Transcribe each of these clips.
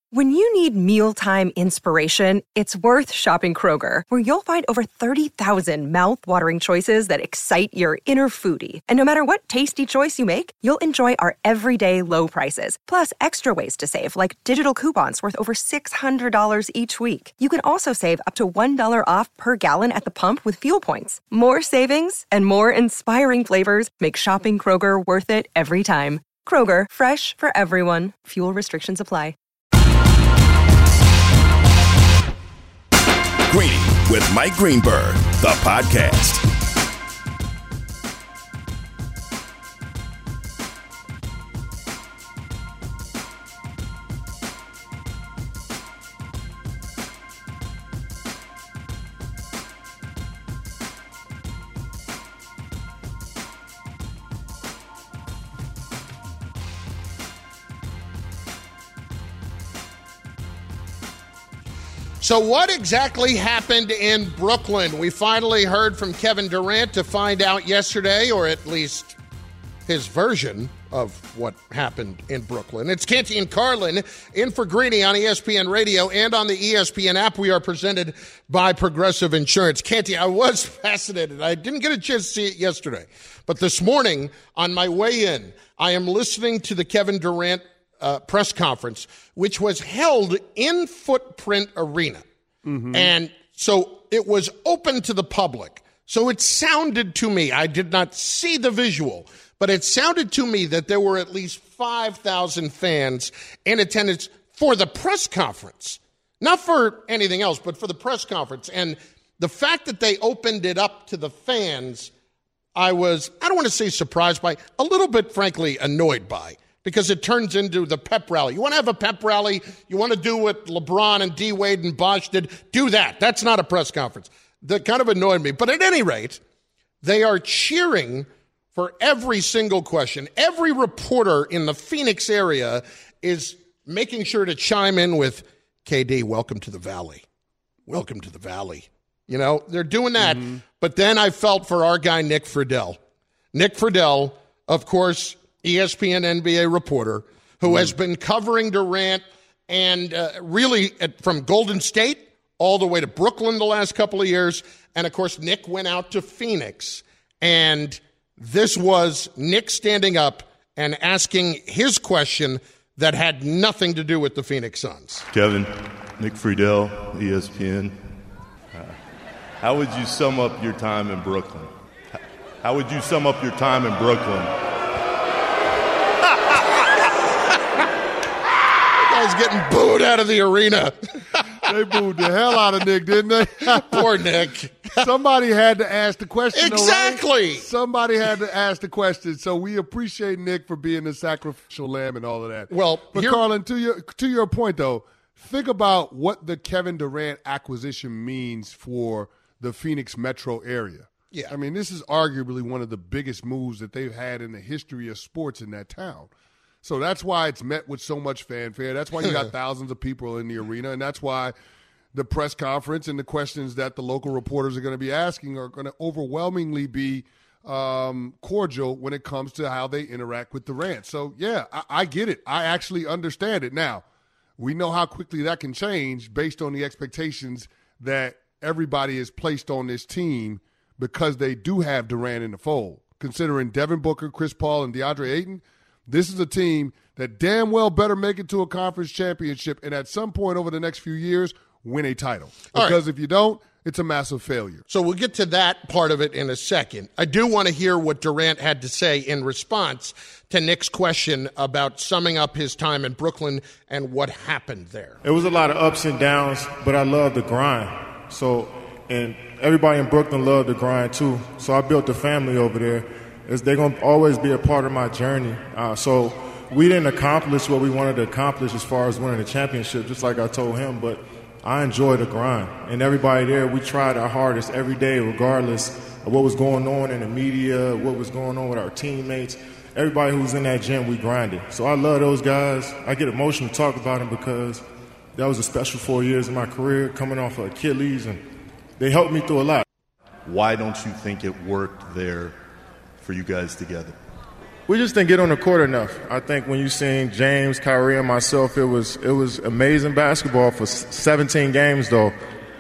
When you need mealtime inspiration, it's worth shopping Kroger, where you'll find over 30,000 mouth-watering choices that excite your inner foodie. And no matter what tasty choice you make, you'll enjoy our everyday low prices, plus extra ways to save, like digital coupons worth over $600 each week. You can also save up to $1 off per gallon at the pump with fuel points. More savings and more inspiring flavors make shopping Kroger worth it every time. Kroger, fresh for everyone. Fuel restrictions apply. Greeny with Mike Greenberg, the podcast. So what exactly happened in Brooklyn? We finally heard from Kevin Durant to find out yesterday, or at least his version of what happened in Brooklyn. It's Canty and Carlin in for Greeny on ESPN Radio and on the ESPN app. We are presented by Progressive Insurance. Canty, I was fascinated. I didn't get a chance to see it yesterday. But this morning, on my way in, I am listening to the Kevin Durant press conference, which was held in Footprint Arena. Mm-hmm. And so it was open to the public. So it sounded to me, I did not see the visual, but it sounded to me that there were at least 5,000 fans in attendance for the press conference. Not for anything else, but for the press conference. And the fact that they opened it up to the fans, I was, I don't want to say surprised by, a little bit, frankly, annoyed by. Because it turns into the pep rally. You want to have a pep rally? You want to do what LeBron and D. Wade and Bosh did? Do that. That's not a press conference. That kind of annoyed me. But at any rate, they are cheering for every single question. Every reporter in the Phoenix area is making sure to chime in with, KD, welcome to the Valley. Welcome to the Valley. You know, they're doing that. Mm-hmm. But then I felt for our guy, Nick Friedell. Nick Friedell, of course, ESPN NBA reporter who has been covering Durant and really from Golden State all the way to Brooklyn the last couple of years. And, of course, Nick went out to Phoenix. And this was Nick standing up and asking his question that had nothing to do with the Phoenix Suns. Kevin, Nick Friedell, ESPN. How would you sum up your time in Brooklyn? How would you sum up your time in Brooklyn? Guy's getting booed out of the arena. They booed the hell out of Nick, didn't they? Poor Nick. Somebody had to ask the question. Exactly. Though, right? Somebody had to ask the question. So we appreciate Nick for being the sacrificial lamb and all of that. Well, but Carlin, to your point though, think about what the Kevin Durant acquisition means for the Phoenix metro area. Yeah. I mean, this is arguably one of the biggest moves that they've had in the history of sports in that town. So that's why it's met with so much fanfare. That's why you got thousands of people in the arena, and that's why the press conference and the questions that the local reporters are going to be asking are going to overwhelmingly be cordial when it comes to how they interact with Durant. So, yeah, I get it. I actually understand it. Now, we know how quickly that can change based on the expectations that everybody is placed on this team because they do have Durant in the fold. Considering Devin Booker, Chris Paul, and DeAndre Ayton, this is a team that damn well better make it to a conference championship and at some point over the next few years win a title. Because if you don't, it's a massive failure. So we'll get to that part of it in a second. I do want to hear what Durant had to say in response to Nick's question about summing up his time in Brooklyn and what happened there. It was a lot of ups and downs, but I love the grind. So, and everybody in Brooklyn loved the grind too. So I built a family over there. They're going to always be a part of my journey. So we didn't accomplish what we wanted to accomplish as far as winning the championship, just like I told him, but I enjoy the grind. And everybody there, we tried our hardest every day, regardless of what was going on in the media, what was going on with our teammates. Everybody who was in that gym, we grinded. So I love those guys. I get emotional to talk about them because that was a special 4 years of my career, coming off of Achilles, and they helped me through a lot. Why don't you think it worked there for you guys together? we just didn't get on the court enough. I think when you seen James, Kyrie, and myself, it was amazing basketball for 17 games, though.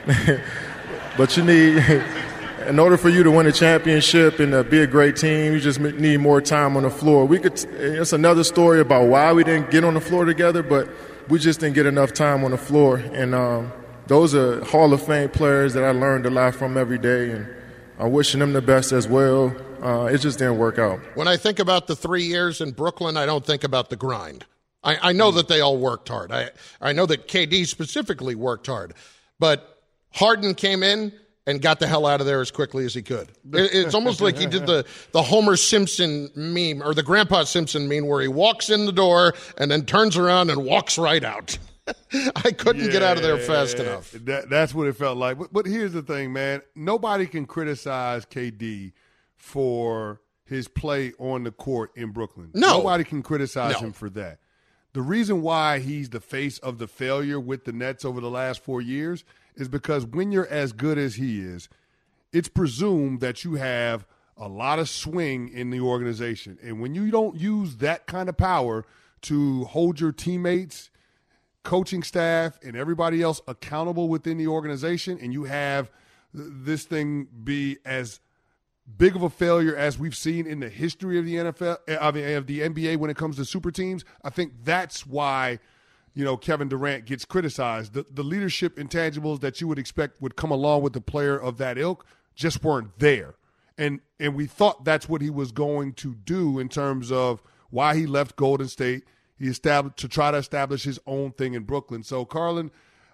But you need, in order for you to win a championship and be a great team, you just need more time on the floor. It's another story about why we didn't get on the floor together, but we just didn't get enough time on the floor. And those are Hall of Fame players that I learned a lot from every day, and I'm wishing them the best as well. It just didn't work out. When I think about the 3 years in Brooklyn, I don't think about the grind. I know that they all worked hard. I know that KD specifically worked hard. But Harden came in and got the hell out of there as quickly as he could. It's almost like he did the Homer Simpson meme, or the Grandpa Simpson meme, where he walks in the door and then turns around and walks right out. I couldn't get out of there fast enough. That's what it felt like. But here's the thing, man. Nobody can criticize KD for his play on the court in Brooklyn. No. Nobody can criticize him for that. The reason why he's the face of the failure with the Nets over the last 4 years is because when you're as good as he is, it's presumed that you have a lot of swing in the organization. And when you don't use that kind of power to hold your teammates, coaching staff, and everybody else accountable within the organization, and you have this thing be as big of a failure as we've seen in the history of the NFL, of the NBA when it comes to super teams, I think that's why, Kevin Durant gets criticized. The leadership intangibles that you would expect would come along with a player of that ilk just weren't there. And we thought that's what he was going to do in terms of why he left Golden State. He established to try to establish his own thing in Brooklyn. So, Carlin,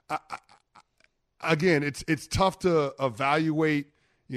again, it's tough to evaluate,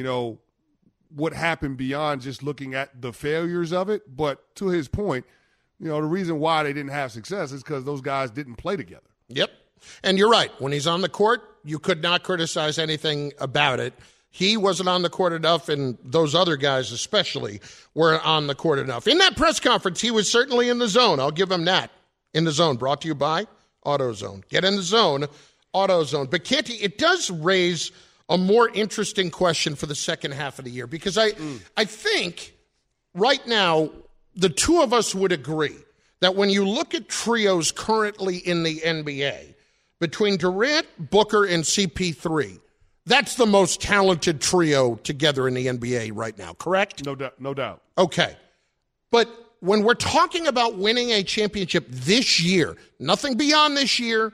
what happened beyond just looking at the failures of it. But to his point, the reason why they didn't have success is because those guys didn't play together. Yep. And you're right. When he's on the court, you could not criticize anything about it. He wasn't on the court enough, and those other guys especially weren't on the court enough. In that press conference, he was certainly in the zone. I'll give him that. In the zone. Brought to you by AutoZone. Get in the zone, AutoZone. But Canty, it does raise a more interesting question for the second half of the year, because I think right now the two of us would agree that when you look at trios currently in the NBA, between Durant, Booker, and CP3, that's the most talented trio together in the NBA right now, correct? No doubt. Okay. But when we're talking about winning a championship this year, nothing beyond this year,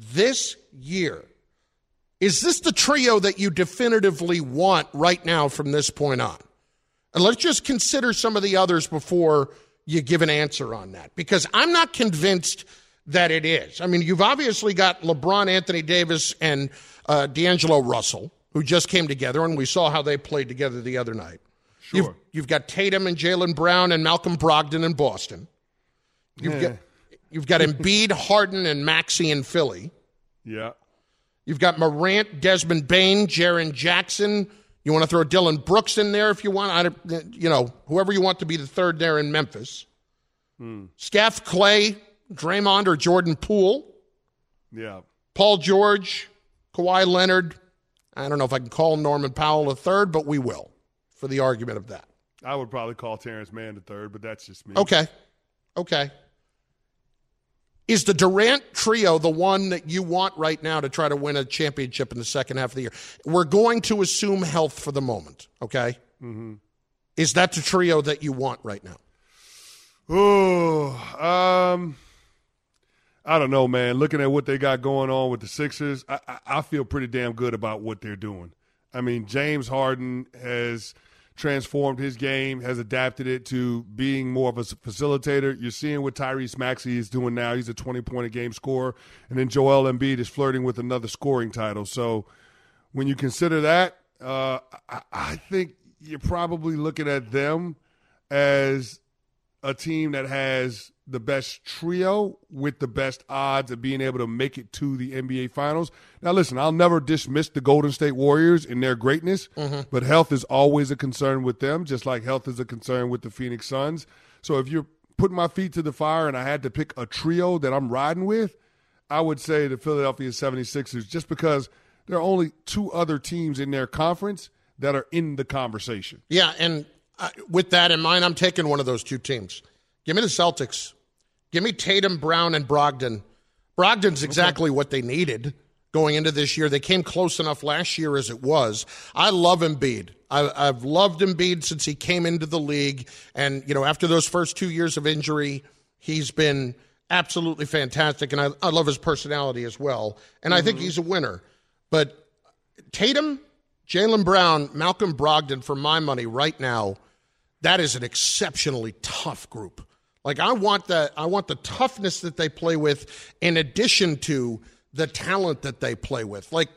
is this the trio that you definitively want right now from this point on? And let's just consider some of the others before you give an answer on that, because I'm not convinced that it is. I mean, you've obviously got LeBron, Anthony Davis, and D'Angelo Russell, who just came together, and we saw how they played together the other night. Sure. You've got Tatum and Jaylen Brown and Malcolm Brogdon in Boston. You've got Embiid, Harden, and Maxey in Philly. Yeah. You've got Morant, Desmond Bane, Jaren Jackson. You want to throw Dylan Brooks in there if you want. Whoever you want to be the third there in Memphis. Steph, Clay, Draymond, or Jordan Poole. Yeah. Paul George, Kawhi Leonard. I don't know if I can call Norman Powell a third, but we will for the argument of that. I would probably call Terrence Mann the third, but that's just me. Okay. Is the Durant trio the one that you want right now to try to win a championship in the second half of the year? We're going to assume health for the moment, okay? Mm-hmm. Is that the trio that you want right now? I don't know, man. Looking at what they got going on with the Sixers, I feel pretty damn good about what they're doing. I mean, James Harden has transformed his game, has adapted it to being more of a facilitator. You're seeing what Tyrese Maxey is doing now. He's a 20-point-a-game scorer. And then Joel Embiid is flirting with another scoring title. So when you consider that, I think you're probably looking at them as a team that has the best trio with the best odds of being able to make it to the NBA Finals. Now, listen, I'll never dismiss the Golden State Warriors and their greatness, but health is always a concern with them, just like health is a concern with the Phoenix Suns. So if you're putting my feet to the fire and I had to pick a trio that I'm riding with, I would say the Philadelphia 76ers, just because there are only two other teams in their conference that are in the conversation. Yeah, and with that in mind, I'm taking one of those two teams. Give me the Celtics. Give me Tatum, Brown, and Brogdon. Brogdon's exactly what they needed going into this year. They came close enough last year as it was. I love Embiid. I've loved Embiid since he came into the league. And, after those first 2 years of injury, he's been absolutely fantastic. And I love his personality as well. And I think he's a winner. But Tatum, Jaylen Brown, Malcolm Brogdon, for my money right now, that is an exceptionally tough group. Like, I want the toughness that they play with in addition to the talent that they play with. Like,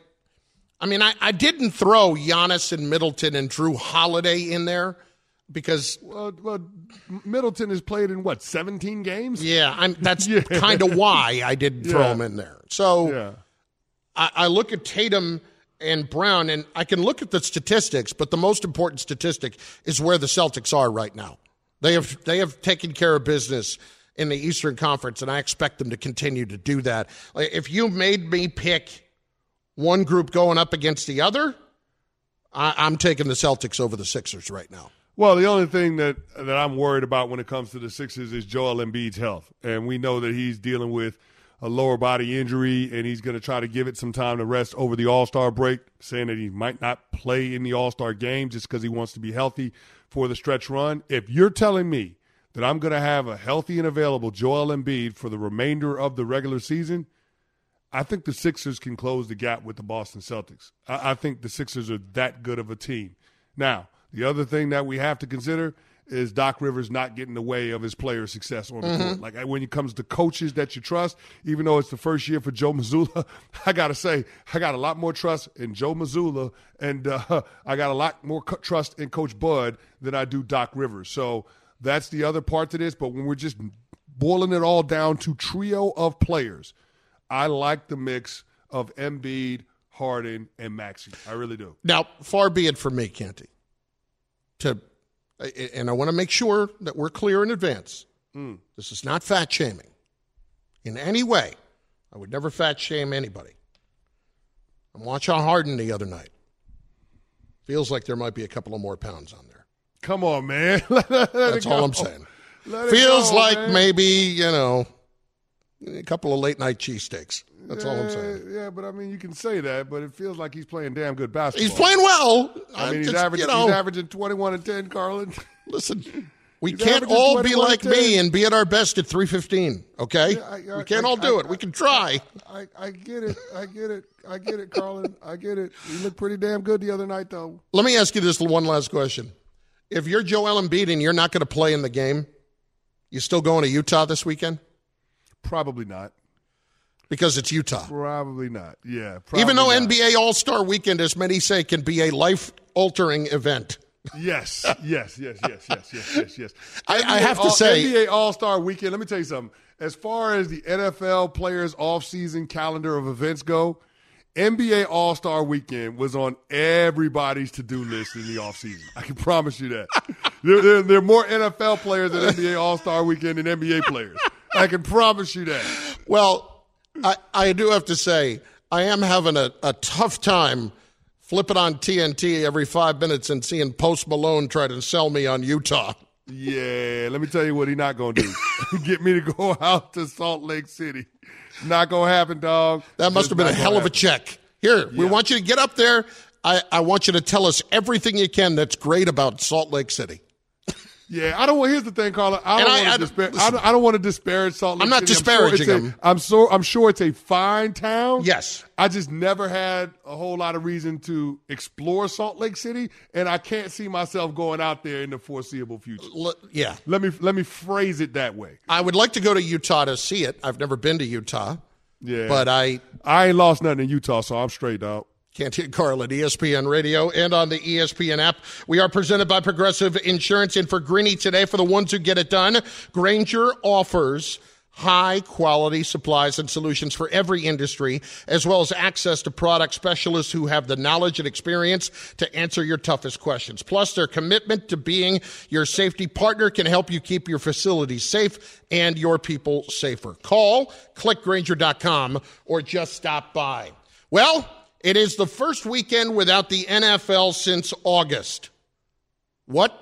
I didn't throw Giannis and Middleton and Drew Holiday in there because Middleton has played in 17 games? Yeah, that's kind of why I didn't throw him in there. So I look at Tatum and Brown, and I can look at the statistics, but the most important statistic is where the Celtics are right now. They have taken care of business in the Eastern Conference, and I expect them to continue to do that. If you made me pick one group going up against the other, I'm taking the Celtics over the Sixers right now. Well, the only thing that I'm worried about when it comes to the Sixers is Joel Embiid's health. And we know that he's dealing with a lower body injury, and he's going to try to give it some time to rest over the All-Star break, saying that he might not play in the All-Star game just because he wants to be healthy for the stretch run. If you're telling me that I'm going to have a healthy and available Joel Embiid for the remainder of the regular season, I think the Sixers can close the gap with the Boston Celtics. I think the Sixers are that good of a team. Now, the other thing that we have to consider is Doc Rivers not getting in the way of his players' success on the court. Like, when it comes to coaches that you trust, even though it's the first year for Joe Mazzulla, I got to say, I got a lot more trust in Joe Mazzulla, and I got a lot more trust in Coach Bud than I do Doc Rivers. So that's the other part to this. But when we're just boiling it all down to trio of players, I like the mix of Embiid, Harden, and Maxey. I really do. Now, far be it from me, Canty, and I want to make sure that we're clear in advance. This is not fat shaming in any way. I would never fat shame anybody. I'm watching Harden the other night. Feels like there might be a couple of more pounds on there. Come on, man. That's all I'm saying. Feels like maybe, a couple of late-night cheesesteaks. That's all I'm saying. Yeah, but you can say that, but it feels like he's playing damn good basketball. He's playing well. He's averaging 21 and 10, Carlin. Listen, we can't all be like me and be at our best at 3:15, okay? We can't all do it. We can try. I get it. I get it, Carlin. I get it. You looked pretty damn good the other night, though. Let me ask you this one last question. If you're Joel Embiid and you're not going to play in the game, you still going to Utah this weekend? Probably not. Because it's Utah. Probably not. Yeah. Even though not. NBA All-Star Weekend, as many say, can be a life-altering event. Yes. I have to say, NBA All-Star Weekend, let me tell you something. As far as the NFL players' off-season calendar of events go, NBA All-Star Weekend was on everybody's to-do list in the offseason. I can promise you that. There are more NFL players at NBA All-Star Weekend than NBA players. I can promise you that. Well, I do have to say, I am having a tough time flipping on TNT every 5 minutes and seeing Post Malone try to sell me on Utah. Yeah, let me tell you what he's not going to do. Get me to go out to Salt Lake City. Not going to happen, dog. That must have been a hell of a check. Here, we want you to get up there. I want you to tell us everything you can that's great about Salt Lake City. Yeah, here's the thing, Carla. I don't want to disparage Salt Lake City. I'm not disparaging them. I'm sure it's a fine town. Yes. I just never had a whole lot of reason to explore Salt Lake City, and I can't see myself going out there in the foreseeable future. Yeah. Let me phrase it that way. I would like to go to Utah to see it. I've never been to Utah. Yeah. But I ain't lost nothing in Utah, so I'm straight, dog. Canty and Carlin, ESPN Radio and on the ESPN app. We are presented by Progressive Insurance. And for Greeny today, for the ones who get it done, Grainger offers high-quality supplies and solutions for every industry, as well as access to product specialists who have the knowledge and experience to answer your toughest questions. Plus, their commitment to being your safety partner can help you keep your facilities safe and your people safer. Call, click Grainger.com, or just stop by. Well, it is the first weekend without the NFL since August. What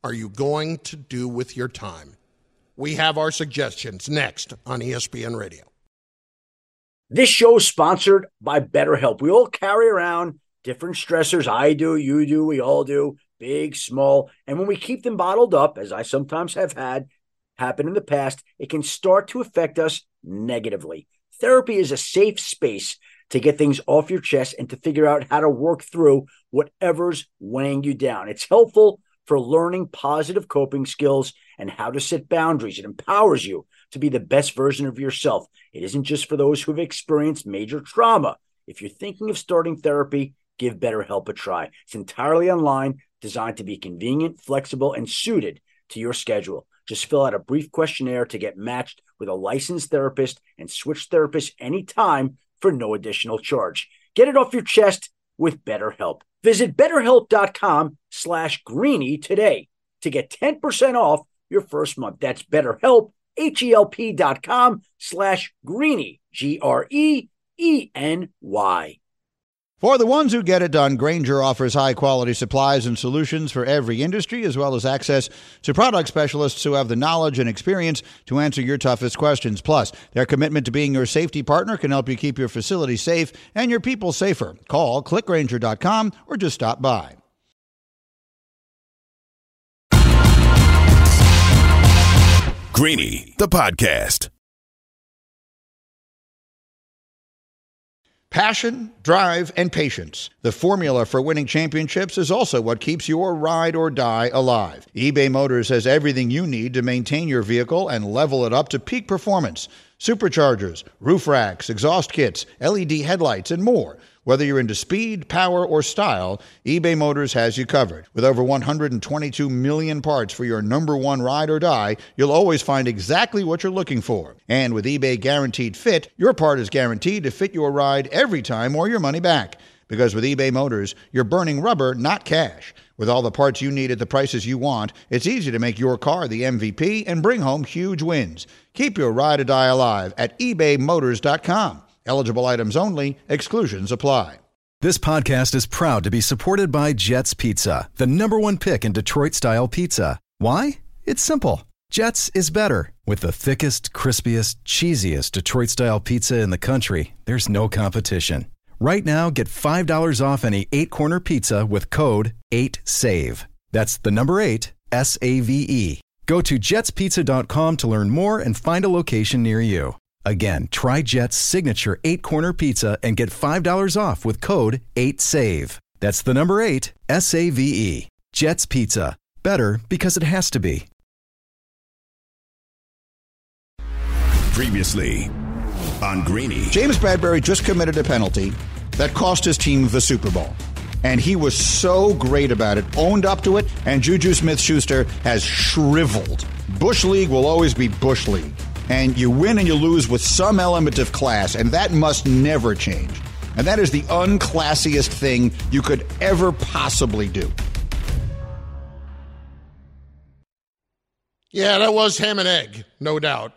are you going to do with your time? We have our suggestions next on ESPN Radio. This show is sponsored by BetterHelp. We all carry around different stressors. I do, you do, we all do, big, small. And when we keep them bottled up, as I sometimes have had happen in the past, it can start to affect us negatively. Therapy is a safe space to get things off your chest and to figure out how to work through whatever's weighing you down. It's helpful for learning positive coping skills and how to set boundaries. It empowers you to be the best version of yourself. It isn't just for those who have experienced major trauma. If you're thinking of starting therapy, give BetterHelp a try. It's entirely online, designed to be convenient, flexible, and suited to your schedule. Just fill out a brief questionnaire to get matched with a licensed therapist and switch therapists anytime for no additional charge. Get it off your chest with BetterHelp. Visit BetterHelp.com/Greeny today to get 10% off your first month. That's BetterHelp, HELP.com/Greeny, GREENY. For the ones who get it done, Grainger offers high-quality supplies and solutions for every industry, as well as access to product specialists who have the knowledge and experience to answer your toughest questions. Plus, their commitment to being your safety partner can help you keep your facility safe and your people safer. Call, clickgrainger.com, or just stop by. Greeny, the podcast. Passion, drive, and patience. The formula for winning championships is also what keeps your ride or die alive. eBay Motors has everything you need to maintain your vehicle and level it up to peak performance. Superchargers, roof racks, exhaust kits, LED headlights, and more. Whether you're into speed, power, or style, eBay Motors has you covered. With over 122 million parts for your number one ride or die, you'll always find exactly what you're looking for. And with eBay Guaranteed Fit, your part is guaranteed to fit your ride every time or your money back. Because with eBay Motors, you're burning rubber, not cash. With all the parts you need at the prices you want, it's easy to make your car the MVP and bring home huge wins. Keep your ride or die alive at ebaymotors.com. Eligible items only. Exclusions apply. This podcast is proud to be supported by Jets Pizza, the #1 pick in Detroit-style pizza. Why? It's simple. Jets is better. With the thickest, crispiest, cheesiest Detroit-style pizza in the country, there's no competition. Right now, get $5 off any 8-corner pizza with code 8SAVE. That's the number 8, SAVE. Go to jetspizza.com to learn more and find a location near you. Again, try Jet's signature 8-corner pizza and get $5 off with code 8SAVE. That's the number 8, SAVE. Jet's Pizza. Better because it has to be. Previously on Greeny. James Bradbury just committed a penalty that cost his team the Super Bowl. And he was so great about it, owned up to it, and Juju Smith-Schuster has shriveled. Bush League will always be Bush League. And you win and you lose with some element of class, and that must never change. And that is the unclassiest thing you could ever possibly do. Yeah, that was ham and egg, no doubt.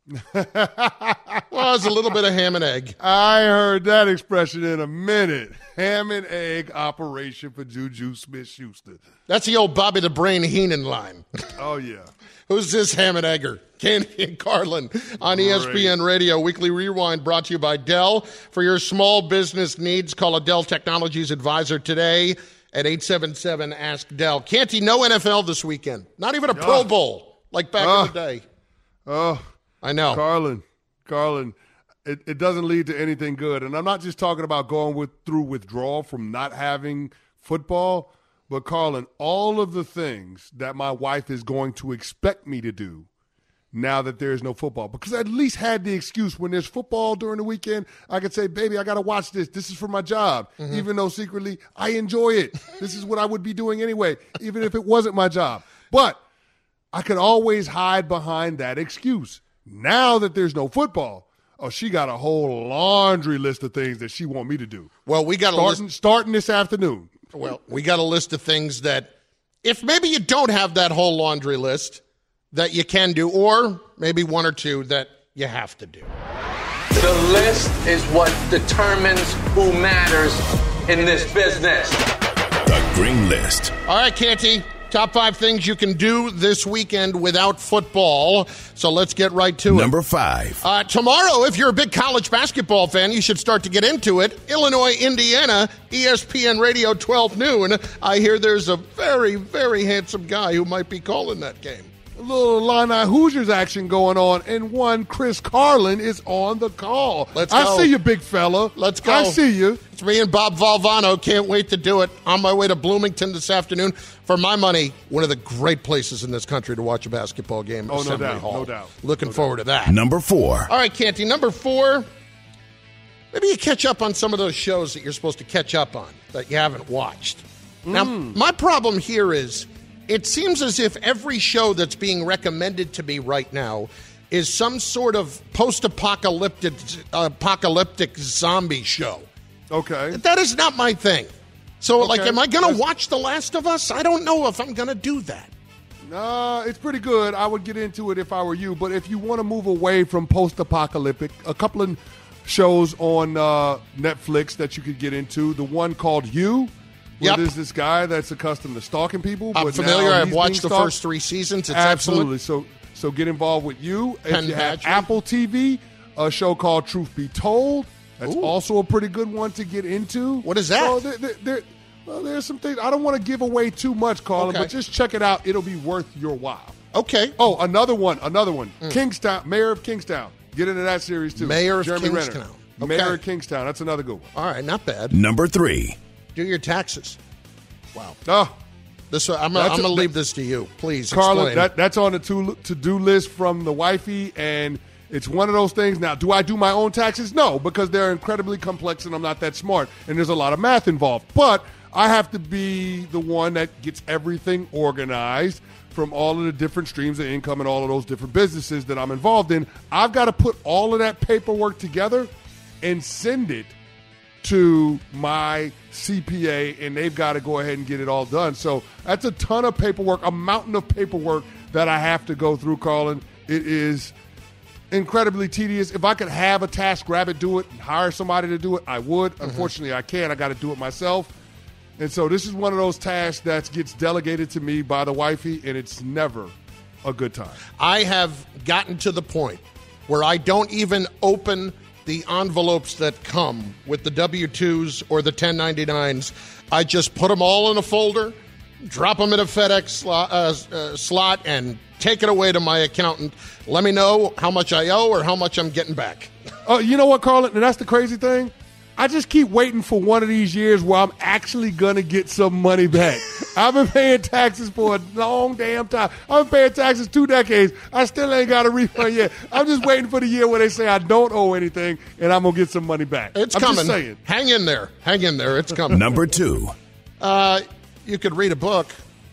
Was a little bit of ham and egg. I heard that expression in a minute. Ham and egg operation for Juju Smith-Schuster. That's the old Bobby the Brain Heenan line. Oh, yeah. Who's this ham and egger? Candy and Carlin on ESPN Radio. Weekly Rewind brought to you by Dell. For your small business needs, call a Dell Technologies advisor today at 877-ASK-DELL. Canty, no NFL this weekend. Not even a Pro Bowl like back in the day. Oh, I know. Carlin, it doesn't lead to anything good. And I'm not just talking about going through withdrawal from not having football, but Carlin, all of the things that my wife is going to expect me to do now that there is no football. Because I at least had the excuse when there's football during the weekend, I could say, baby, I got to watch this. This is for my job. Mm-hmm. Even though secretly I enjoy it. This is what I would be doing anyway, even if it wasn't my job. But I could always hide behind that excuse. Now that there's no football, she got a whole laundry list of things that she want me to do. Well, we got starting this afternoon. Well, we got a list of things that if maybe you don't have that whole laundry list that you can do, or maybe one or two that you have to do. The list is what determines who matters in this business. The Green List. All right, Canty, Top 5 things you can do this weekend without football. So let's get right to it. Number 5. Tomorrow, if you're a big college basketball fan, you should start to get into it. Illinois, Indiana, ESPN Radio, 12 noon. I hear there's a very, very handsome guy who might be calling that game. A little Illini Hoosiers action going on, and one Chris Carlin is on the call. Let's go. I see you, big fella. Let's go. I see you. It's me and Bob Valvano. Can't wait to do it. On my way to Bloomington this afternoon. For my money, one of the great places in this country to watch a basketball game. Oh, Assembly no doubt. Hall. No doubt. Looking forward to that. Number 4. All right, Canty. Number 4. Maybe you catch up on some of those shows that you're supposed to catch up on that you haven't watched. Now, my problem here is it seems as if every show that's being recommended to me right now is some sort of post-apocalyptic zombie show. Okay. That is not my thing. So, Okay. am I going to watch The Last of Us? I don't know if I'm going to do that. It's pretty good. I would get into it if I were you. But if you want to move away from post-apocalyptic, a couple of shows on Netflix that you could get into. The one called You. Where there's this guy that's accustomed to stalking people. I'm but familiar. now I've he's watched the being first 3 seasons. It's Absolutely. excellent. So get involved with You. If Penn you have Badgley. Apple TV, a show called Truth Be Told. That's also a pretty good one to get into. What is that? So there's some things. I don't want to give away too much, Colin, Okay. but just check it out. It'll be worth your while. Okay. Oh, another one. Kingstown, Mayor of Kingstown. Get into that series, too. Mayor of Jeremy Kingstown. Renner. Okay. Mayor of Kingstown. That's another good one. All right, not bad. Number 3. Do your taxes. Wow. Oh, I'm going to leave this to you. Please Carlin, explain. that's on the to-do list from the wifey, and it's one of those things. Now, do I do my own taxes? No, because they're incredibly complex, and I'm not that smart, and there's a lot of math involved. But I have to be the one that gets everything organized from all of the different streams of income and all of those different businesses that I'm involved in. I've got to put all of that paperwork together and send it to my CPA, and they've got to go ahead and get it all done. So that's a ton of paperwork, a mountain of paperwork that I have to go through, Carlin. It is incredibly tedious. If I could have a TaskRabbit do it and hire somebody to do it, I would. Unfortunately, I can't. I got to do it myself. And so this is one of those tasks that gets delegated to me by the wifey, and it's never a good time. I have gotten to the point where I don't even open the envelopes that come with the W-2s or the 1099s. I just put them all in a folder, drop them in a FedEx slot, and take it away to my accountant. Let me know how much I owe or how much I'm getting back. Oh, you know what, Carlin? And that's the crazy thing. I just keep waiting for one of these years where I'm actually going to get some money back. I've been paying taxes for a long damn time. I've been paying taxes 2 decades. I still ain't got a refund yet. I'm just waiting for the year where they say I don't owe anything and I'm going to get some money back. It's I'm coming. Just saying. Hang in there. Hang in there. It's coming. Number 2. You could read a book.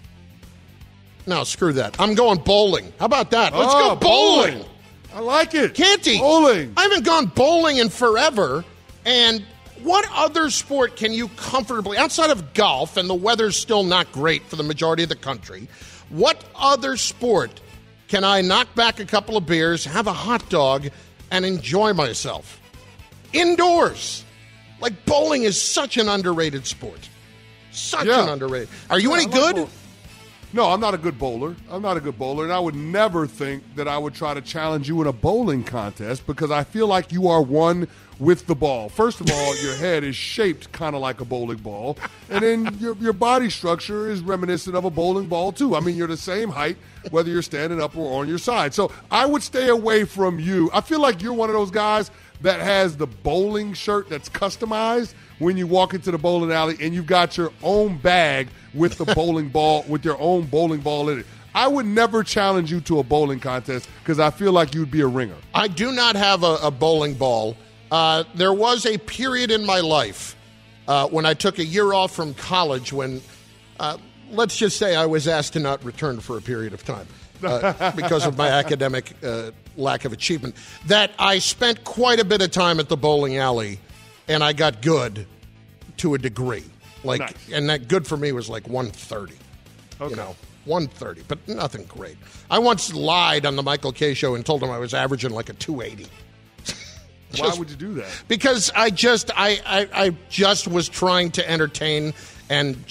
No, screw that. I'm going bowling. How about that? Let's go bowling. I like it. Canty. Bowling. I haven't gone bowling in forever. And what other sport can you comfortably, outside of golf, and the weather's still not great for the majority of the country, what other sport can I knock back a couple of beers, have a hot dog, and enjoy myself? Indoors. Like, bowling is such an underrated sport. Such an underrated. Are you any good? No, I'm not a good bowler. And I would never think that I would try to challenge you in a bowling contest because I feel like you are one with the ball. First of all, your head is shaped kind of like a bowling ball, and then your body structure is reminiscent of a bowling ball too. I mean, you're the same height whether you're standing up or on your side. So I would stay away from you. I feel like you're one of those guys that has the bowling shirt that's customized when you walk into the bowling alley and you've got your own bag with the bowling ball, with your own bowling ball in it. I would never challenge you to a bowling contest because I feel like you'd be a ringer. I do not have a bowling ball. There was a period in my life when I took a year off from college when, let's just say I was asked to not return for a period of time because of my academic lack of achievement, that I spent quite a bit of time at the bowling alley, and I got good to a degree. Nice. And that good for me was like 130. Okay. You know, 130, but nothing great. I once lied on the Michael Kay show and told him I was averaging like a 280. Why would you do that? Because I just was trying to entertain and just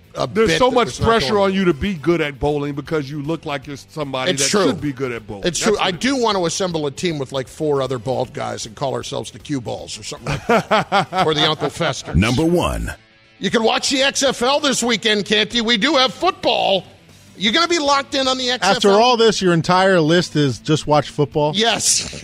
There's so much pressure on you to be good at bowling because you look like you're somebody should be good at bowling. It's true. I do want to assemble a team with like 4 other bald guys and call ourselves the Cue Balls or something like that. Or the Uncle Fester. Number 1. You can watch the XFL this weekend, can't you? We do have football. You're going to be locked in on the XFL? After all this, your entire list is just watch football? Yes.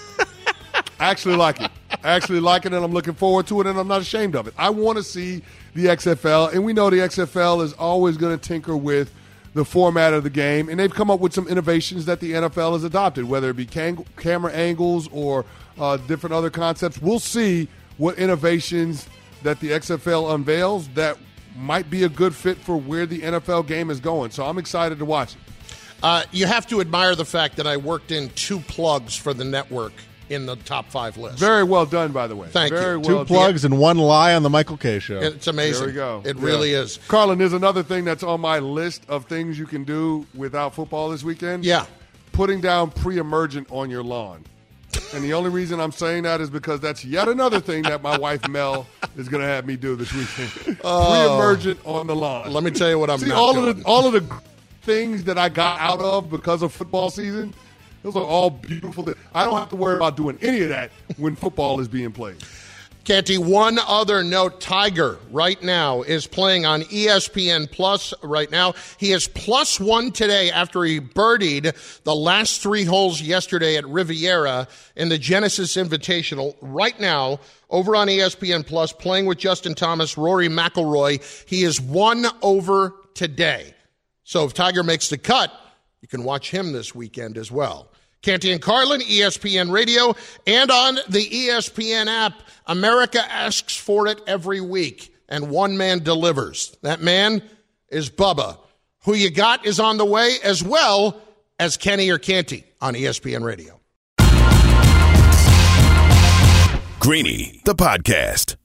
I actually like it. And I'm looking forward to it, and I'm not ashamed of it. I want to see the XFL, and we know the XFL is always going to tinker with the format of the game, and they've come up with some innovations that the NFL has adopted, whether it be camera angles or different other concepts. We'll see what innovations that the XFL unveils that might be a good fit for where the NFL game is going. So I'm excited to watch it. You have to admire the fact that I worked in 2 plugs for the network in the top 5 list. Very well done, by the way. Thank you. Well 2 plugs and 1 lie on the Michael Kay Show. It's amazing. There we go. It really is. Carlin, there's another thing that's on my list of things you can do without football this weekend. Yeah. Putting down pre-emergent on your lawn. And the only reason I'm saying that is because that's yet another thing that my wife Mel is going to have me do this weekend. Pre-emergent on the lawn. Let me tell you what I'm not all doing. all of the things that I got out of because of football season, those are all beautiful. I don't have to worry about doing any of that when football is being played. Canty, one other note. Tiger right now is playing on ESPN Plus right now. He is +1 today after he birdied the last 3 holes yesterday at Riviera in the Genesis Invitational. Right now, over on ESPN Plus, playing with Justin Thomas, Rory McIlroy. He is 1 over today. So if Tiger makes the cut, you can watch him this weekend as well. Canty and Carlin, ESPN Radio, and on the ESPN app. America asks for it every week, and one man delivers. That man is Bubba. Who You Got is on the way, as well as Kenny or Canty on ESPN Radio. Greeny, the podcast.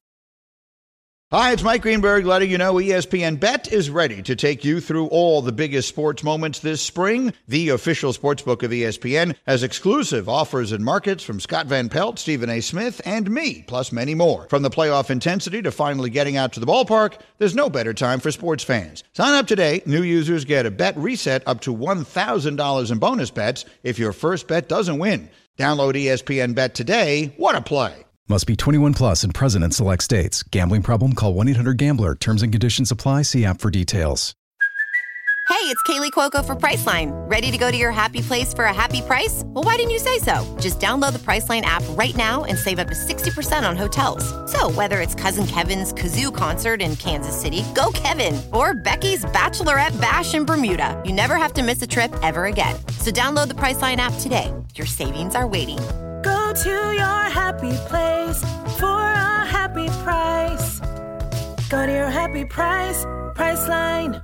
Hi, it's Mike Greenberg letting you know ESPN Bet is ready to take you through all the biggest sports moments this spring. The official sportsbook of ESPN has exclusive offers and markets from Scott Van Pelt, Stephen A. Smith, and me, plus many more. From the playoff intensity to finally getting out to the ballpark, there's no better time for sports fans. Sign up today. New users get a bet reset up to $1,000 in bonus bets if your first bet doesn't win. Download ESPN Bet today. What a play. Must be 21 plus and present in select states. Gambling problem? Call 1-800-GAMBLER. Terms and conditions apply. See app for details. Hey, it's Kaylee Cuoco for Priceline. Ready to go to your happy place for a happy price? Well, why didn't you say so? Just download the Priceline app right now and save up to 60% on hotels. So whether it's Cousin Kevin's Kazoo Concert in Kansas City, go Kevin, or Becky's Bachelorette Bash in Bermuda, you never have to miss a trip ever again. So download the Priceline app today. Your savings are waiting. Go to your happy place for a happy price. Go to your happy price, Priceline.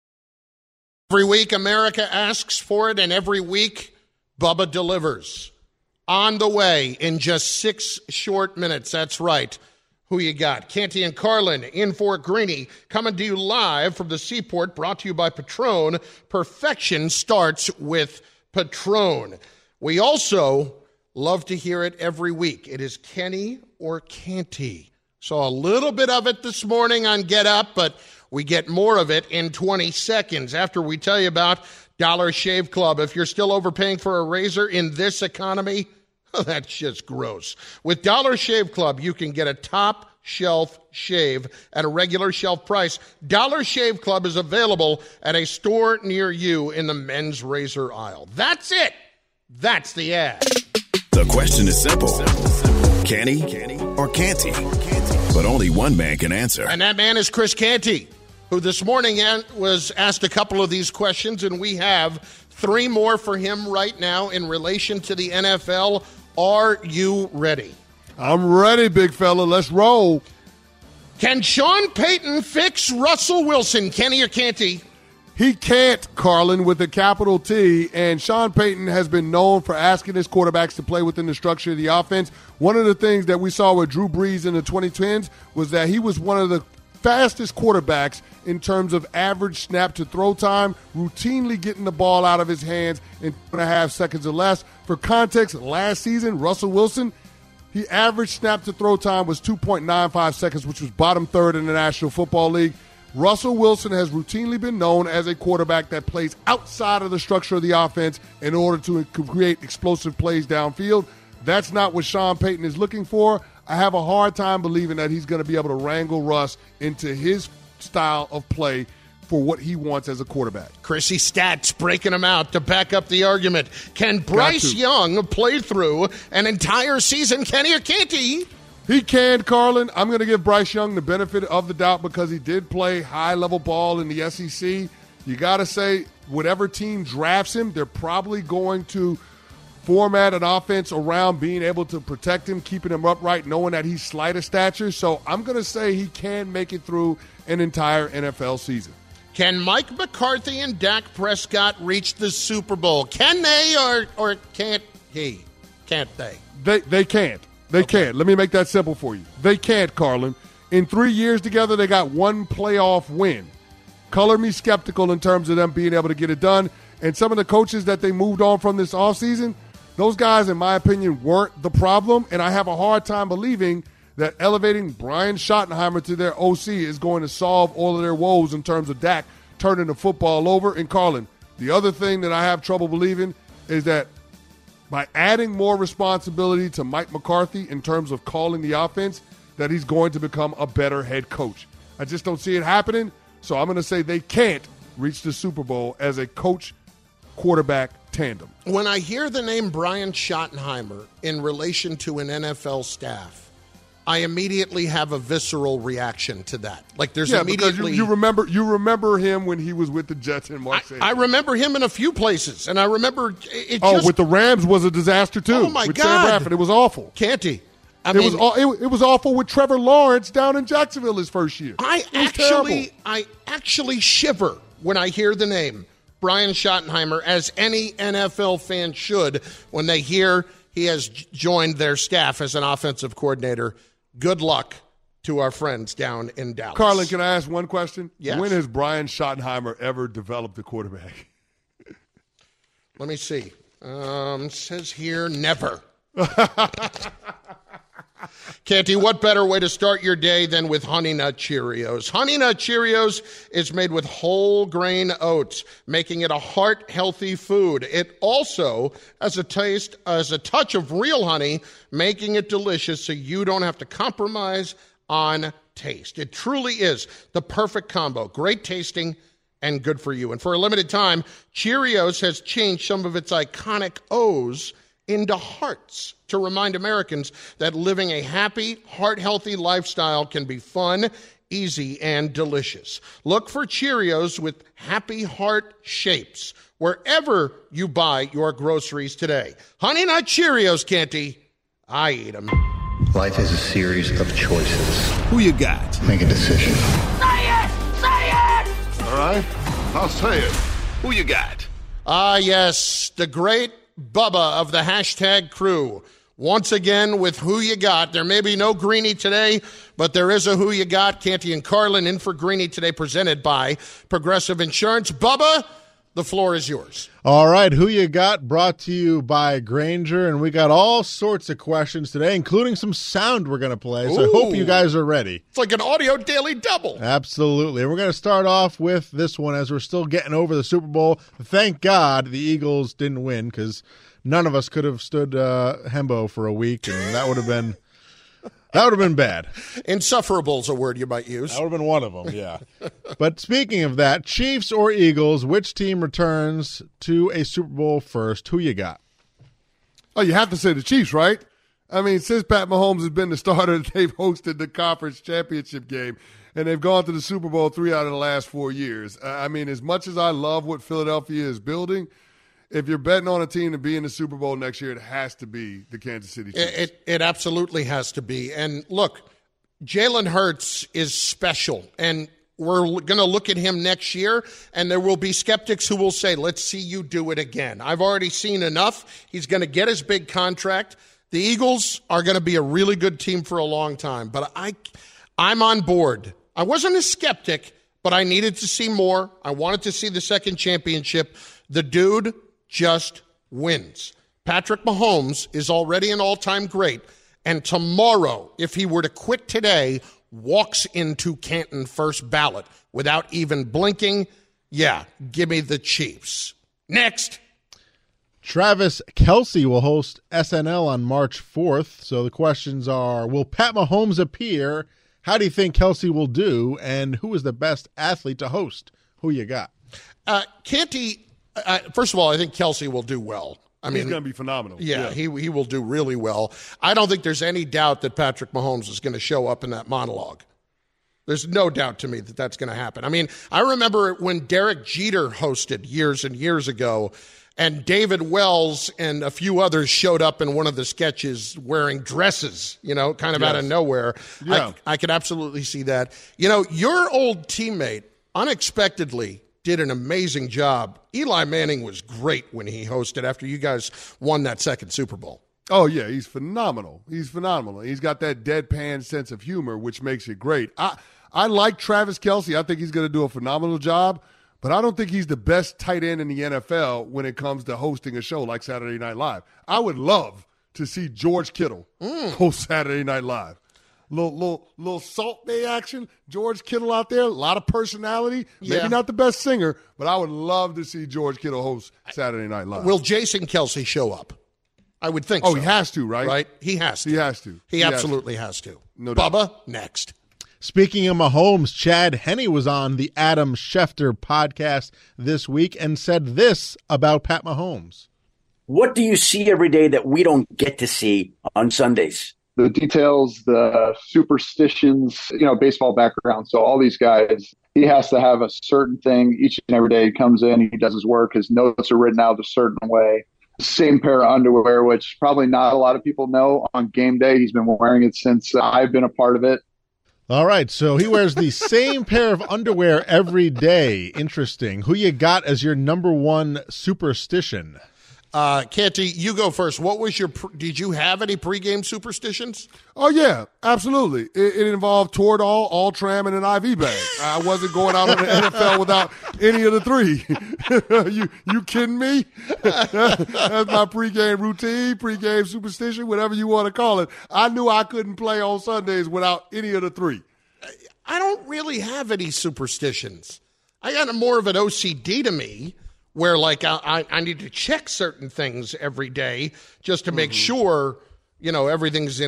Every week, America asks for it, and every week, Bubba delivers. On the way in just 6 short minutes. That's right. Who You Got? Canty and Carlin in for Greeny, coming to you live from the Seaport, brought to you by Patron. Perfection starts with Patron. We also love to hear it every week. It is Kenny or Canty. Saw a little bit of it this morning on Get Up, but we get more of it in 20 seconds after we tell you about Dollar Shave Club. If you're still overpaying for a razor in this economy, that's just gross. With Dollar Shave Club, you can get a top shelf shave at a regular shelf price. Dollar Shave Club is available at a store near you in the men's razor aisle. That's it. That's the ad. The question is simple. Can he or can't he? But only one man can answer. And that man is Chris Canty, who this morning was asked a couple of these questions, and we have 3 more for him right now in relation to the NFL. Are you ready? I'm ready, big fella. Let's roll. Can Sean Payton fix Russell Wilson? Kenny or Canty? He can't, Carlin, with a capital T, and Sean Payton has been known for asking his quarterbacks to play within the structure of the offense. One of the things that we saw with Drew Brees in the 2010s was that he was one of the fastest quarterbacks in terms of average snap-to-throw time, routinely getting the ball out of his hands in 2.5 seconds or less. For context, last season, Russell Wilson, he averaged snap-to-throw time was 2.95 seconds, which was bottom third in the National Football League. Russell Wilson has routinely been known as a quarterback that plays outside of the structure of the offense in order to create explosive plays downfield. That's not what Sean Payton is looking for. I have a hard time believing that he's going to be able to wrangle Russ into his style of play for what he wants as a quarterback. Chrissy Stats breaking him out to back up the argument. Can Bryce Young play through an entire season? Kenny or can't he? He can, Carlin. I'm going to give Bryce Young the benefit of the doubt because he did play high-level ball in the SEC. You got to say, whatever team drafts him, they're probably going to format an offense around being able to protect him, keeping him upright, knowing that he's slight of stature. So I'm going to say he can make it through an entire NFL season. Can Mike McCarthy and Dak Prescott reach the Super Bowl? Can they or can't he? Can't they? They can't. They can't. Let me make that simple for you. They can't, Carlin. In 3 years together, they got one playoff win. Color me skeptical in terms of them being able to get it done. And some of the coaches that they moved on from this offseason, those guys, in my opinion, weren't the problem. And I have a hard time believing that elevating Brian Schottenheimer to their OC is going to solve all of their woes in terms of Dak turning the football over. And Carlin, the other thing that I have trouble believing is that by adding more responsibility to Mike McCarthy in terms of calling the offense, that he's going to become a better head coach. I just don't see it happening, so I'm going to say they can't reach the Super Bowl as a coach-quarterback tandem. When I hear the name Brian Schottenheimer in relation to an NFL staff, I immediately have a visceral reaction to that. Like there's immediately because you remember him when he was with the Jets and Mark Sanchez. I remember him in a few places, and I remember it. With the Rams was a disaster too. Oh my with God, Sam Bradford, it was awful. Canty. It was awful with Trevor Lawrence down in Jacksonville his first year. I actually shiver when I hear the name Brian Schottenheimer, as any NFL fan should when they hear he has joined their staff as an offensive coordinator. Good luck to our friends down in Dallas. Carlin, can I ask one question? Yes. When has Brian Schottenheimer ever developed a quarterback? Let me see. It says here, never. Canty, what better way to start your day than with Honey Nut Cheerios? Honey Nut Cheerios is made with whole grain oats, making it a heart-healthy food. It also has a touch of real honey, making it delicious so you don't have to compromise on taste. It truly is the perfect combo. Great tasting and good for you. And for a limited time, Cheerios has changed some of its iconic O's into hearts to remind Americans that living a happy, heart-healthy lifestyle can be fun, easy, and delicious. Look for Cheerios with happy heart shapes wherever you buy your groceries today. Honey Nut Cheerios, Canty. I eat them. Life is a series of choices. Who you got? Make a decision. Say it! Say it! All right, I'll say it. Who you got? Ah, yes, the great Bubba of the hashtag crew. Once again with Who You Got. There may be no Greeny today, but there is a Who You Got. Canty and Carlin in for Greeny today, presented by Progressive Insurance. Bubba, the floor is yours. All right, Who You Got brought to you by Grainger, and we got all sorts of questions today, including some sound we're going to play, so I hope you guys are ready. It's like an audio daily double. Absolutely. And we're going to start off with this one as we're still getting over the Super Bowl. Thank God the Eagles didn't win, because none of us could have stood Hembo for a week, and that would have been bad. Insufferable is a word you might use. That would have been one of them, yeah. But speaking of that, Chiefs or Eagles, which team returns to a Super Bowl first? Who you got? Oh, you have to say the Chiefs, right? I mean, since Pat Mahomes has been the starter, they've hosted the conference championship game, and they've gone to the Super Bowl 3 out of the last 4 years. I mean, as much as I love what Philadelphia is building, if you're betting on a team to be in the Super Bowl next year, it has to be the Kansas City Chiefs. It absolutely has to be. And look, Jalen Hurts is special, and we're going to look at him next year, and there will be skeptics who will say, let's see you do it again. I've already seen enough. He's going to get his big contract. The Eagles are going to be a really good team for a long time, but I'm on board. I wasn't a skeptic, but I needed to see more. I wanted to see the second championship. The dude just wins. Patrick Mahomes is already an all-time great, and tomorrow, if he were to quit today, walks into Canton first ballot without even blinking, yeah, give me the Chiefs. Next. Travis Kelce will host SNL on March 4th. So the questions are, will Pat Mahomes appear? How do you think Kelce will do? And who is the best athlete to host? Who you got? Canty, first of all, I think Kelce will do well. I mean, he's going to be phenomenal. Yeah, he will do really well. I don't think there's any doubt that Patrick Mahomes is going to show up in that monologue. There's no doubt to me that that's going to happen. I mean, I remember when Derek Jeter hosted years and years ago, and David Wells and a few others showed up in one of the sketches wearing dresses, kind of out of nowhere. Yeah. I could absolutely see that. Your old teammate unexpectedly did an amazing job. Eli Manning was great when he hosted after you guys won that second Super Bowl. Oh, yeah, he's phenomenal. He's phenomenal. He's got that deadpan sense of humor, which makes it great. I like Travis Kelce. I think he's going to do a phenomenal job, but I don't think he's the best tight end in the NFL when it comes to hosting a show like Saturday Night Live. I would love to see George Kittle host Saturday Night Live. Little Salt Bay action. George Kittle out there, a lot of personality. Maybe not the best singer, but I would love to see George Kittle host Saturday Night Live. Will Jason Kelce show up? I would think so. Oh, he has to, right? Right? He has to. He has to. He absolutely has to. No doubt. Bubba, next. Speaking of Mahomes, Chad Henne was on the Adam Schefter podcast this week and said this about Pat Mahomes. What do you see every day that we don't get to see on Sundays? The details, the superstitions, baseball background. So all these guys, he has to have a certain thing each and every day. He comes in, he does his work, his notes are written out a certain way. Same pair of underwear, which probably not a lot of people know. On game day, he's been wearing it since I've been a part of it. All right, so he wears the same pair of underwear every day. Interesting. Who you got as your number one superstition? Canty, you go first. What was did you have any pregame superstitions? Oh, yeah, absolutely. It involved Toradol, Ultram, and an IV bag. I wasn't going out on the NFL without any of the three. you kidding me? That's my pregame routine, pregame superstition, whatever you want to call it. I knew I couldn't play on Sundays without any of the three. I don't really have any superstitions. I got more of an OCD to me, where I need to check certain things every day just to make sure, everything's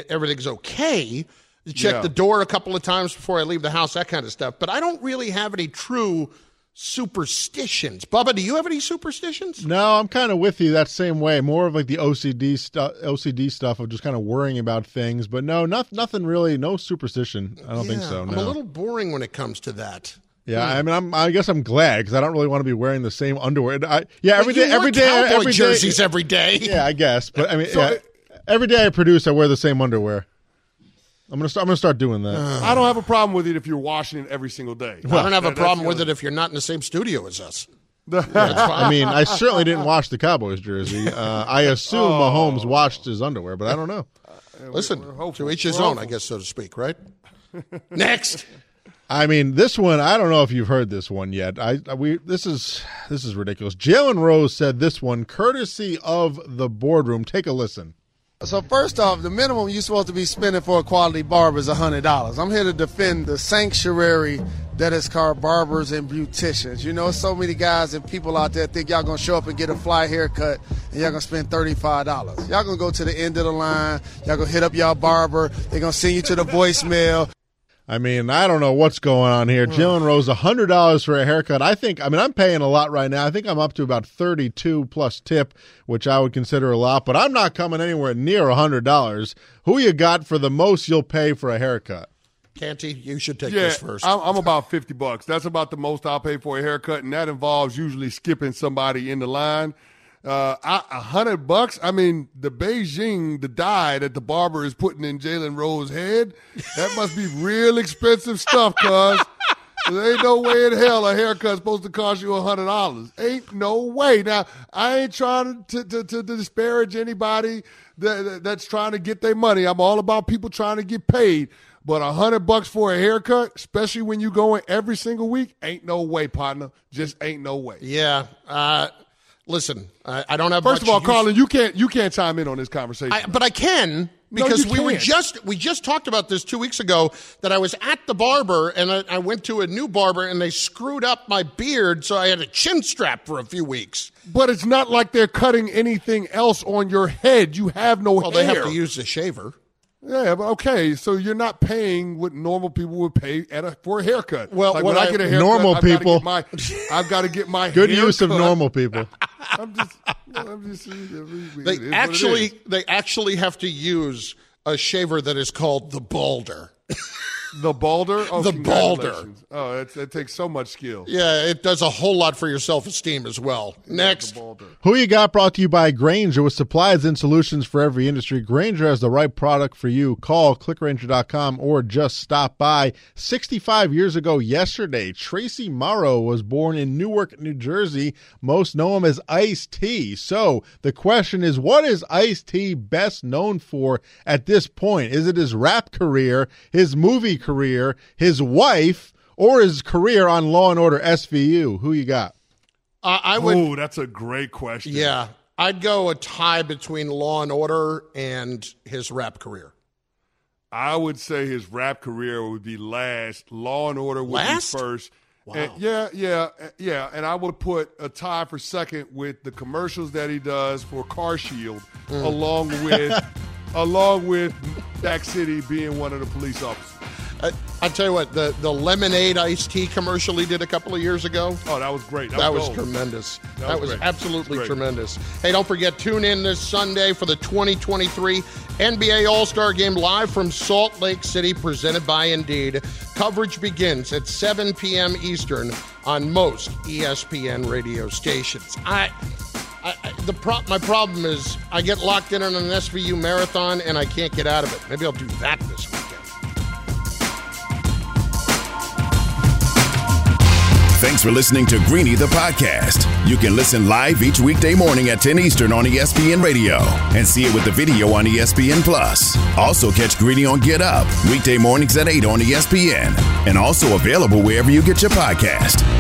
okay. Check the door a couple of times before I leave the house, that kind of stuff. But I don't really have any true superstitions. Bubba, do you have any superstitions? No, I'm kind of with you that same way. More of like the OCD stuff of just kind of worrying about things. But no, nothing really, no superstition. I don't think so. No. I'm a little boring when it comes to that. Yeah, I mean, I guess I'm glad because I don't really want to be wearing the same underwear. Every day, jerseys every day. Yeah, I guess, but I mean, every day I produce, I wear the same underwear. I'm gonna start doing that. I don't have a problem with it if you're washing it every single day. I don't have a problem with it if you're not in the same studio as us. I mean, I certainly didn't wash the Cowboys jersey. I assume Mahomes washed his underwear, but I don't know. Listen, to each his own, I guess, so to speak, right? Next. I mean, this one, I don't know if you've heard this one yet. This is ridiculous. Jalen Rose said this one, courtesy of the boardroom. Take a listen. So first off, the minimum you're supposed to be spending for a quality barber is $100. I'm here to defend the sanctuary that is called barbers and beauticians. So many guys and people out there think y'all going to show up and get a fly haircut and y'all going to spend $35. Y'all going to go to the end of the line. Y'all going to hit up y'all barber. They're going to send you to the voicemail. I mean, I don't know what's going on here. Jalen Rose, $100 for a haircut. I'm paying a lot right now. I think I'm up to about $32 plus tip, which I would consider a lot, but I'm not coming anywhere near $100. Who you got for the most you'll pay for a haircut? Canty, you should take this first. I'm about $50. That's about the most I'll pay for a haircut, and that involves usually skipping somebody in the line. $100. I mean, the Beijing, the dye that the barber is putting in Jalen Rose's head, that must be real expensive stuff, cuz. There ain't no way in hell a haircut's supposed to cost you $100. Ain't no way. Now, I ain't trying to disparage anybody that's trying to get their money. I'm all about people trying to get paid. But $100 for a haircut, especially when you going every single week, ain't no way, partner. Just ain't no way. Yeah. Listen, I don't have First of all, Carlin, you can't chime in on this conversation. But I can Because No, we just talked about this 2 weeks ago that I was at the barber and I went to a new barber and they screwed up my beard, so I had a chin strap for a few weeks. But it's not like they're cutting anything else on your head. You have no hair. Well, they have to use the shaver. Yeah, but okay, so you're not paying what normal people would pay for a haircut. Well, like when I get a haircut, normal people, I've got to get my good hair use cut. of normal people. They actually have to use a shaver that is called the Balder. The Balder? Oh, the Balder. Oh, it takes so much skill. Yeah, it does a whole lot for your self-esteem as well. Next. Who You Got brought to you by Grainger. With supplies and solutions for every industry, Grainger has the right product for you. Call clickgrainger.com or just stop by. 65 years ago yesterday, Tracy Morrow was born in Newark, New Jersey. Most know him as Ice-T. So the question is, what is Ice-T best known for at this point? Is it his rap career, his movie career, his wife, or his career on Law & Order SVU? Who you got? Oh, that's a great question. Yeah, I'd go a tie between Law & Order and his rap career. I would say his rap career would be last. Law & Order would be first. Wow. And yeah. And I would put a tie for second with the commercials that he does for Car Shield, along with Back City being one of the police officers. I tell you what, the Lemonade iced tea commercial he did a couple of years ago. Oh, that was great. That was tremendous. That was absolutely tremendous. Hey, don't forget, tune in this Sunday for the 2023 NBA All-Star Game live from Salt Lake City, presented by Indeed. Coverage begins at 7 p.m. Eastern on most ESPN radio stations. My problem is I get locked in on an SVU marathon and I can't get out of it. Maybe I'll do that this weekend. Thanks for listening to Greeny the podcast. You can listen live each weekday morning at 10 Eastern on ESPN Radio and see it with the video on ESPN Plus. Also catch Greeny on Get Up weekday mornings at 8 on ESPN and also available wherever you get your podcast.